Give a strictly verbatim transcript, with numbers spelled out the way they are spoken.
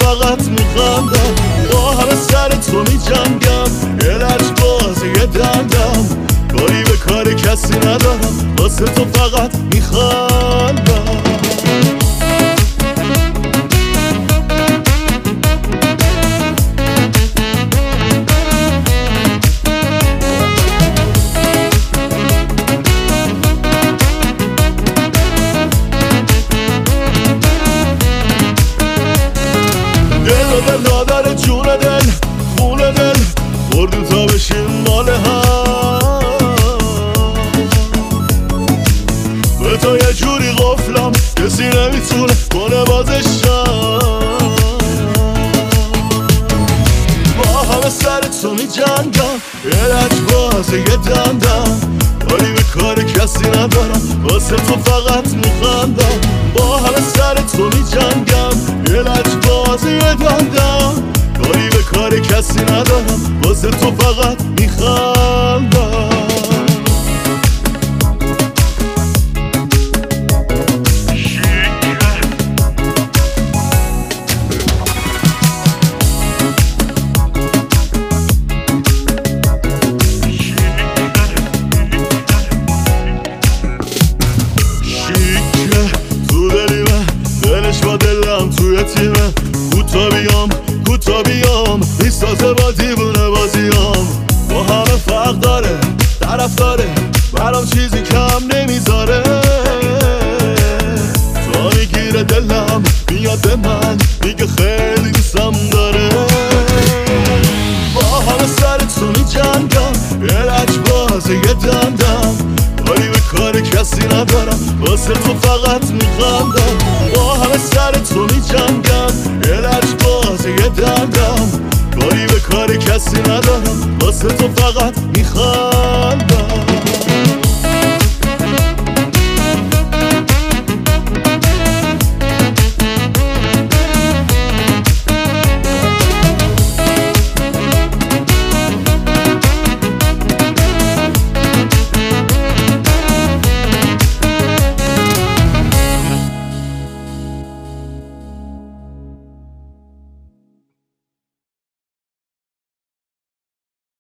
فقط میخندم، با همه سر تو میجنگم، یه لجباز یه دندم، کاری به کار کسی ندارم، واسه تو فقط میخندم. دل نداره جون دل خون دل بردیم تا بشیم مال هم، به تو یه جوری قفلم کسی نمیتونه کنه بازشم، با همه سر تو میجنگم، یه لجباز یه دندم، کاری به کار کسی ندارم، واسه تو فقط میخندم، با همه سر تو میجنگم، یه لجباز یه دندم، کاری به کار کسی ندارم، واسه تو فقط میخندم. با دلم توی تیمه، کوتا بیام کوتا بیام میسازه با دیوونه بازیام، با همه فرق داره طرف داره برام چیزی کم نمیذاره، تو میگیره دلم میاد به من میگه خیلی دوستم داره، با همه سر تو میجنگم، یه لجباز یه دندم، کاری به کار کسی ندارم، واسه تو فقط میخندم، با همه سر تو میجنگم، یه لجباز یه دندم، کاری به کار کسی ندارم، واسه تو فقط میخندم.